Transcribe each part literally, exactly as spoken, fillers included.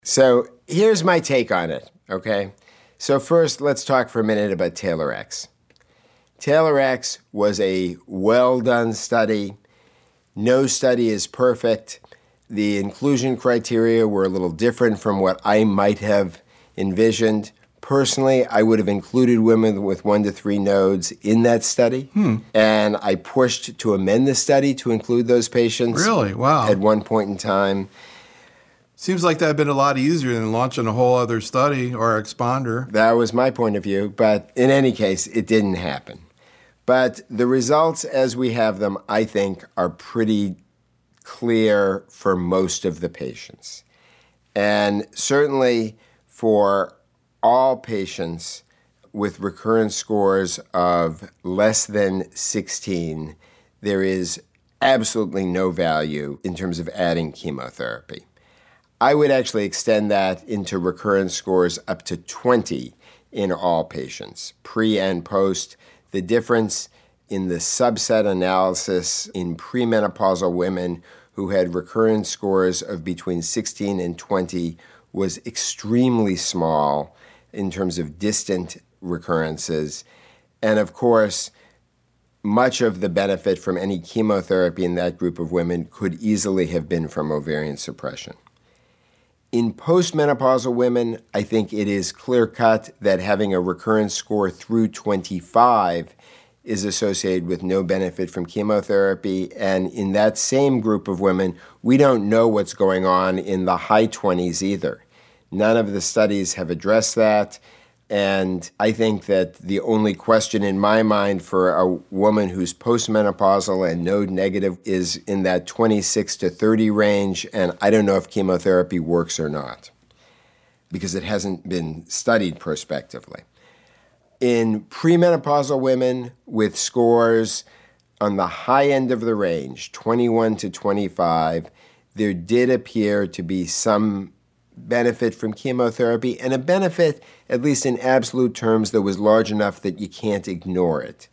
So here's my take on it, okay? So first, let's talk for a minute about TAILOR-X. TAILOR-X was a well-done study. No study is perfect. The inclusion criteria were a little different from what I might have envisioned. Personally, I would have included women with one to three nodes in that study. Hmm. And I pushed to amend the study to include those patients. Really? Wow. At one point in time. Seems like that would have been a lot easier than launching a whole other study or exponder. That was my point of view. But in any case, it didn't happen. But the results as we have them, I think, are pretty clear for most of the patients. And certainly for all patients with recurrence scores of less than sixteen, there is absolutely no value in terms of adding chemotherapy. I would actually extend that into recurrence scores up to twenty in all patients, pre and post. The difference in the subset analysis in premenopausal women who had recurrence scores of between sixteen and twenty was extremely small in terms of distant recurrences. And of course, much of the benefit from any chemotherapy in that group of women could easily have been from ovarian suppression. In postmenopausal women, I think it is clear-cut that having a recurrence score through twenty-five is associated with no benefit from chemotherapy. And in that same group of women, we don't know what's going on in the high twenties either. None of the studies have addressed that. And I think that the only question in my mind for a woman who's postmenopausal and node negative is in that twenty-six to thirty range, and I don't know if chemotherapy works or not because it hasn't been studied prospectively. In premenopausal women with scores on the high end of the range, twenty-one to twenty-five, there did appear to be some benefit from chemotherapy, and a benefit, at least in absolute terms, that was large enough that you can't ignore it.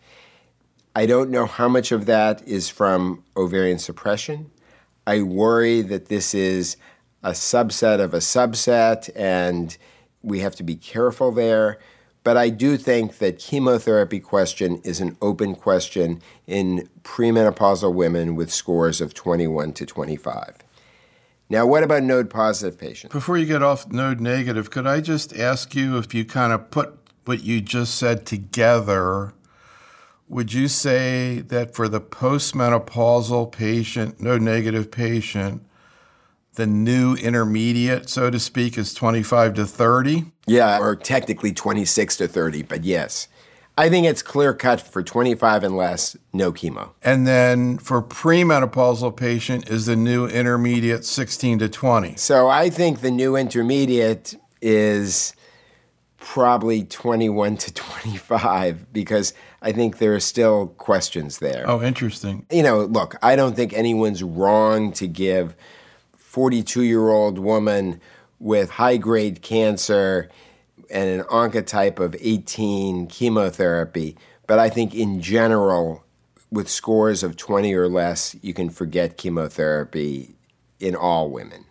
I don't know how much of that is from ovarian suppression. I worry that this is a subset of a subset, and we have to be careful there. But I do think that chemotherapy question is an open question in premenopausal women with scores of twenty-one to twenty-five. Now, what about node-positive patients? Before you get off node-negative, could I just ask you if you kind of put what you just said together, would you say that for the postmenopausal patient, node-negative patient, the new intermediate, so to speak, is twenty-five to thirty? Yeah, or technically twenty-six to thirty, but yes. I think it's clear-cut for twenty-five and less, no chemo. And then for premenopausal patient is the new intermediate sixteen to twenty. So I think the new intermediate is probably twenty-one to twenty-five because I think there are still questions there. Oh, interesting. You know, look, I don't think anyone's wrong to give forty-two-year-old woman with high-grade cancer and an oncotype of eighteen chemotherapy. But I think in general, with scores of twenty or less, you can forget chemotherapy in all women.